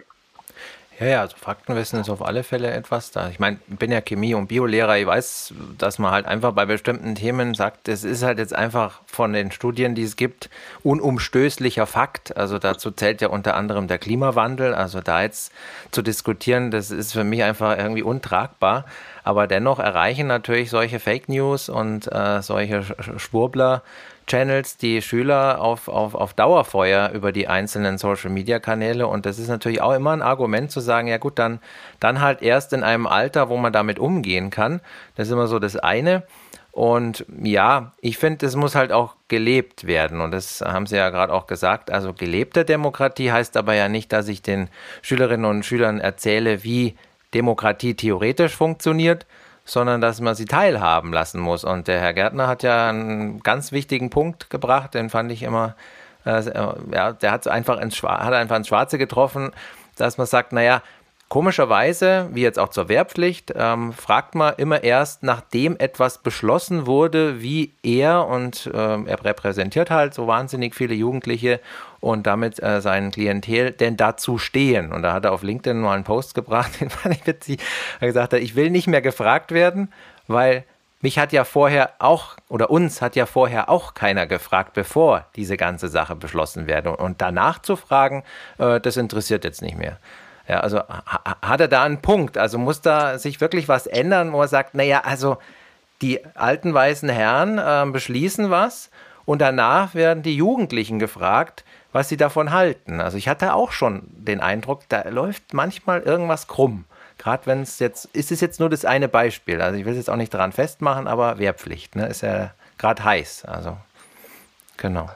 Ja, ja, also Faktenwissen ist auf alle Fälle etwas da. Ich meine, ich bin ja Chemie- und Biolehrer. Ich weiß, dass man halt einfach bei bestimmten Themen sagt, es ist halt jetzt einfach von den Studien, die es gibt, unumstößlicher Fakt. Also dazu zählt ja unter anderem der Klimawandel. Also da jetzt zu diskutieren, das ist für mich einfach irgendwie untragbar. Aber dennoch erreichen natürlich solche Fake News und äh, solche Schwurbler Channels die Schüler auf, auf, auf Dauerfeuer über die einzelnen Social-Media-Kanäle und das ist natürlich auch immer ein Argument zu sagen, ja gut, dann, dann halt erst in einem Alter, wo man damit umgehen kann. Das ist immer so das eine. Und ja, ich finde, es muss halt auch gelebt werden und das haben Sie ja gerade auch gesagt. Also gelebte Demokratie heißt aber ja nicht, dass ich den Schülerinnen und Schülern erzähle, wie Demokratie theoretisch funktioniert, sondern dass man sie teilhaben lassen muss. Und der Herr Gärtner hat ja einen ganz wichtigen Punkt gebracht, den fand ich immer, äh, ja, der hat einfach ins, hat einfach ins Schwarze getroffen, dass man sagt, naja, komischerweise, wie jetzt auch zur Wehrpflicht, ähm, fragt man immer erst, nachdem etwas beschlossen wurde, wie er, und äh, er repräsentiert halt so wahnsinnig viele Jugendliche und damit äh, sein Klientel, denn dazu stehen. Und da hat er auf LinkedIn mal einen Post gebracht, den fand ich witzig. Er gesagt hat, ich will nicht mehr gefragt werden, weil mich hat ja vorher auch, oder uns hat ja vorher auch keiner gefragt, bevor diese ganze Sache beschlossen werde. Und danach zu fragen, äh, das interessiert jetzt nicht mehr. Ja, also ha- hat er da einen Punkt? Also muss da sich wirklich was ändern, wo er sagt, naja, also die alten weißen Herren äh, beschließen was und danach werden die Jugendlichen gefragt, was sie davon halten. Also ich hatte auch schon den Eindruck, da läuft manchmal irgendwas krumm. Gerade wenn es jetzt, ist es jetzt nur das eine Beispiel. Also ich will es jetzt auch nicht daran festmachen, aber Wehrpflicht, ne, ist ja gerade heiß. Also genau.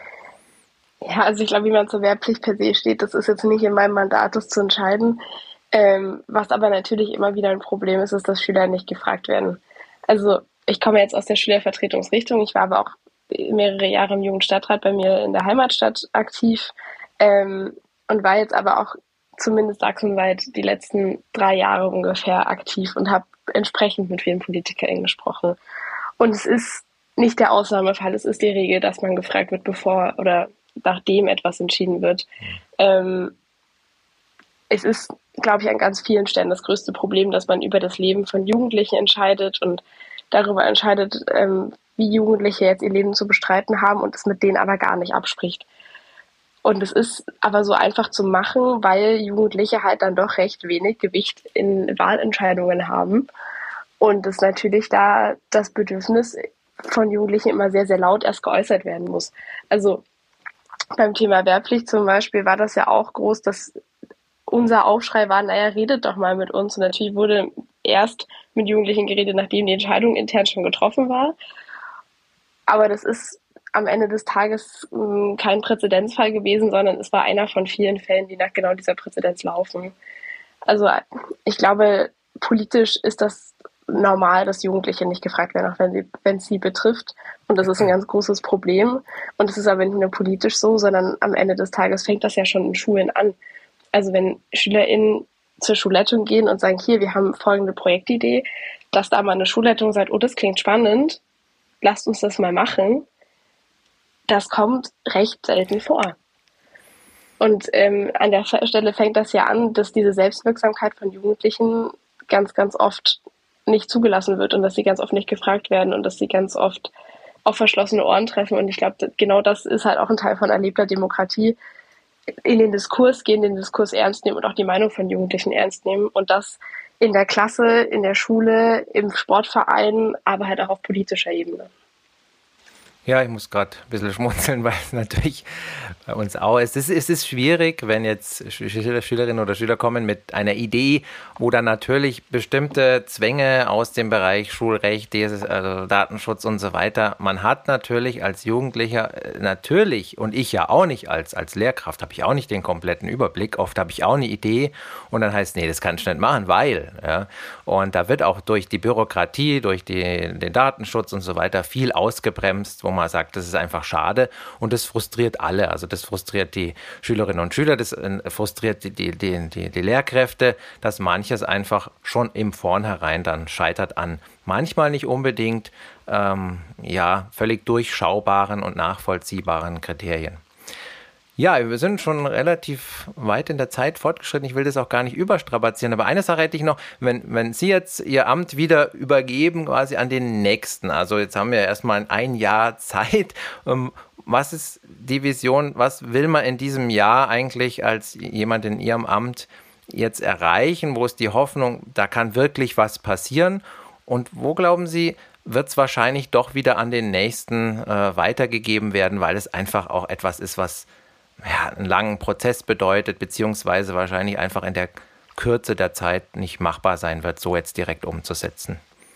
Ja, also ich glaube, wie man zur Wehrpflicht per se steht, das ist jetzt nicht in meinem Mandat, das zu entscheiden. Ähm, was aber natürlich immer wieder ein Problem ist, ist, dass Schüler nicht gefragt werden. Also ich komme jetzt aus der Schülervertretungsrichtung, ich war aber auch mehrere Jahre im Jugendstadtrat bei mir in der Heimatstadt aktiv ähm, und war jetzt aber auch zumindest sachsenweit die letzten drei Jahre ungefähr aktiv und habe entsprechend mit vielen PolitikerInnen gesprochen. Und es ist nicht der Ausnahmefall, es ist die Regel, dass man gefragt wird, bevor oder nachdem etwas entschieden wird. Ähm, es ist, glaube ich, an ganz vielen Stellen das größte Problem, dass man über das Leben von Jugendlichen entscheidet und darüber entscheidet, ähm, wie Jugendliche jetzt ihr Leben zu bestreiten haben und es mit denen aber gar nicht abspricht. Und es ist aber so einfach zu machen, weil Jugendliche halt dann doch recht wenig Gewicht in Wahlentscheidungen haben. Und es natürlich da das Bedürfnis von Jugendlichen immer sehr, sehr laut erst geäußert werden muss. Also beim Thema Wehrpflicht zum Beispiel war das ja auch groß, dass unser Aufschrei war, naja, redet doch mal mit uns. Und natürlich wurde erst mit Jugendlichen geredet, nachdem die Entscheidung intern schon getroffen war. Aber das ist am Ende des Tages mh, kein Präzedenzfall gewesen, sondern es war einer von vielen Fällen, die nach genau dieser Präzedenz laufen. Also ich glaube, politisch ist das normal, dass Jugendliche nicht gefragt werden, auch wenn sie, wenn es sie betrifft. Und das ist ein ganz großes Problem. Und es ist aber nicht nur politisch so, sondern am Ende des Tages fängt das ja schon in Schulen an. Also wenn SchülerInnen zur Schulleitung gehen und sagen, hier, wir haben folgende Projektidee, dass da mal eine Schulleitung sagt, oh, das klingt spannend, lasst uns das mal machen, das kommt recht selten vor. Und ähm, an der Stelle fängt das ja an, dass diese Selbstwirksamkeit von Jugendlichen ganz, ganz oft nicht zugelassen wird und dass sie ganz oft nicht gefragt werden und dass sie ganz oft auf verschlossene Ohren treffen. Und ich glaube, genau das ist halt auch ein Teil von erlebter Demokratie, in den Diskurs gehen, den Diskurs ernst nehmen und auch die Meinung von Jugendlichen ernst nehmen und das in der Klasse, in der Schule, im Sportverein, aber halt auch auf politischer Ebene. Ja, ich muss gerade ein bisschen schmunzeln, weil es natürlich bei uns auch ist. Es ist, es ist schwierig, wenn jetzt Schüler, Schülerinnen oder Schüler kommen mit einer Idee, wo dann natürlich bestimmte Zwänge aus dem Bereich Schulrecht, also Datenschutz und so weiter, man hat natürlich als Jugendlicher, natürlich, und ich ja auch nicht als, als Lehrkraft, habe ich auch nicht den kompletten Überblick. Oft habe ich auch eine Idee und dann heißt, nee, das kannst du nicht machen, weil. Ja. Und da wird auch durch die Bürokratie, durch die, den Datenschutz und so weiter viel ausgebremst, wo man sagt, das ist einfach schade und das frustriert alle. Also das frustriert die Schülerinnen und Schüler, das frustriert die, die, die, die, die Lehrkräfte, dass manches einfach schon im Vornherein dann scheitert an manchmal nicht unbedingt ähm, ja, völlig durchschaubaren und nachvollziehbaren Kriterien. Ja, wir sind schon relativ weit in der Zeit fortgeschritten. Ich will das auch gar nicht überstrapazieren. Aber eine Sache hätte ich noch, wenn, wenn Sie jetzt Ihr Amt wieder übergeben, quasi an den Nächsten. Also jetzt haben wir erstmal ein Jahr Zeit. Was ist die Vision? Was will man in diesem Jahr eigentlich als jemand in Ihrem Amt jetzt erreichen? Wo ist die Hoffnung, da kann wirklich was passieren? Und wo glauben Sie, wird es wahrscheinlich doch wieder an den Nächsten äh, weitergegeben werden, weil es einfach auch etwas ist, was ja, einen langen Prozess bedeutet, beziehungsweise wahrscheinlich einfach in der Kürze der Zeit nicht machbar sein wird, so jetzt direkt umzusetzen?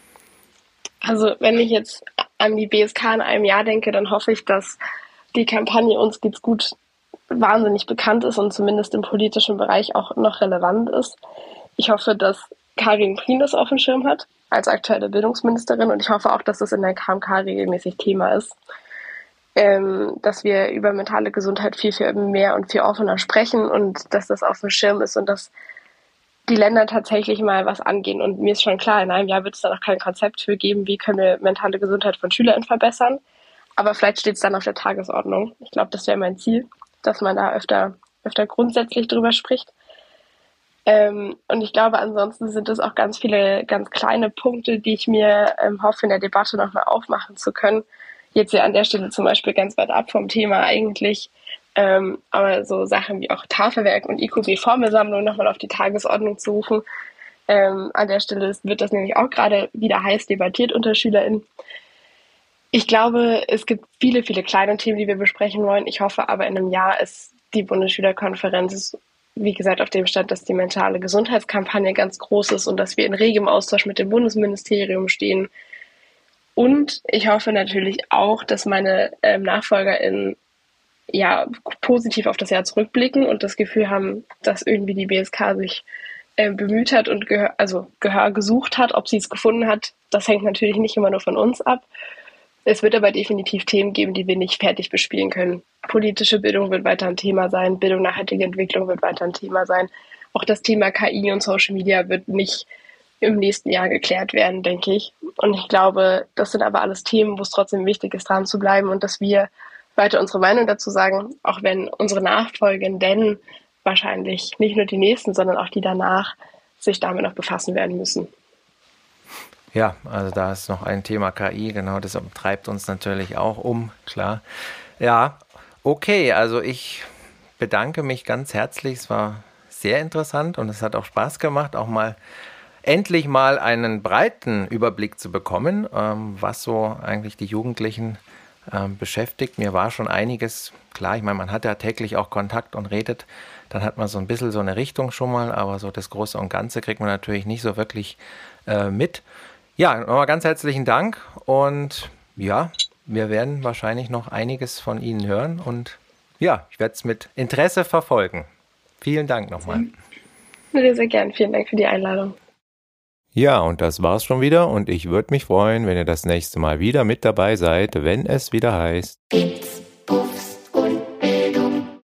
Also wenn ich jetzt an die B S K in einem Jahr denke, dann hoffe ich, dass die Kampagne Uns geht's gut wahnsinnig bekannt ist und zumindest im politischen Bereich auch noch relevant ist. Ich hoffe, dass Karin Prien das auf dem Schirm hat als aktuelle Bildungsministerin und ich hoffe auch, dass das in der K M K regelmäßig Thema ist. Ähm, dass wir über mentale Gesundheit viel, viel mehr und viel offener sprechen und dass das auf dem Schirm ist und dass die Länder tatsächlich mal was angehen. Und mir ist schon klar, in einem Jahr wird es da noch kein Konzept für geben, wie können wir mentale Gesundheit von SchülerInnen verbessern. Aber vielleicht steht es dann auf der Tagesordnung. Ich glaube, das wäre mein Ziel, dass man da öfter, öfter grundsätzlich drüber spricht. Ähm, und ich glaube, ansonsten sind es auch ganz viele ganz kleine Punkte, die ich mir ähm, hoffe, in der Debatte nochmal aufmachen zu können. Jetzt ja an der Stelle zum Beispiel ganz weit ab vom Thema eigentlich, ähm, aber so Sachen wie auch Tafelwerk und I Q B-Formelsammlung nochmal auf die Tagesordnung zu rufen. Ähm, an der Stelle wird das nämlich auch gerade wieder heiß debattiert unter SchülerInnen. Ich glaube, es gibt viele, viele kleine Themen, die wir besprechen wollen. Ich hoffe aber, in einem Jahr ist die Bundesschülerkonferenz, wie gesagt, auf dem Stand, dass die mentale Gesundheitskampagne ganz groß ist und dass wir in regem Austausch mit dem Bundesministerium stehen. Und ich hoffe natürlich auch, dass meine ähm, NachfolgerInnen ja positiv auf das Jahr zurückblicken und das Gefühl haben, dass irgendwie die B S K sich äh, bemüht hat und Gehör, also Gehör gesucht hat. Ob sie es gefunden hat, das hängt natürlich nicht immer nur von uns ab. Es wird aber definitiv Themen geben, die wir nicht fertig bespielen können. Politische Bildung wird weiter ein Thema sein, Bildung nachhaltige Entwicklung wird weiter ein Thema sein. Auch das Thema K I und Social Media wird nicht im nächsten Jahr geklärt werden, denke ich. Und ich glaube, das sind aber alles Themen, wo es trotzdem wichtig ist, dran zu bleiben und dass wir weiter unsere Meinung dazu sagen, auch wenn unsere Nachfolgenden wahrscheinlich nicht nur die nächsten, sondern auch die danach sich damit noch befassen werden müssen. Ja, also da ist noch ein Thema K I, genau, das treibt uns natürlich auch um, klar. Ja, okay, also ich bedanke mich ganz herzlich, es war sehr interessant und es hat auch Spaß gemacht, auch mal endlich mal einen breiten Überblick zu bekommen, ähm, was so eigentlich die Jugendlichen ähm, beschäftigt. Mir war schon einiges klar, ich meine, man hat ja täglich auch Kontakt und redet, dann hat man so ein bisschen so eine Richtung schon mal, aber so das Große und Ganze kriegt man natürlich nicht so wirklich äh, mit. Ja, nochmal ganz herzlichen Dank und ja, wir werden wahrscheinlich noch einiges von Ihnen hören und ja, ich werde es mit Interesse verfolgen. Vielen Dank nochmal. Sehr, sehr gern. Vielen Dank für die Einladung. Ja, und das war's schon wieder und ich würde mich freuen, wenn ihr das nächste Mal wieder mit dabei seid, wenn es wieder heißt.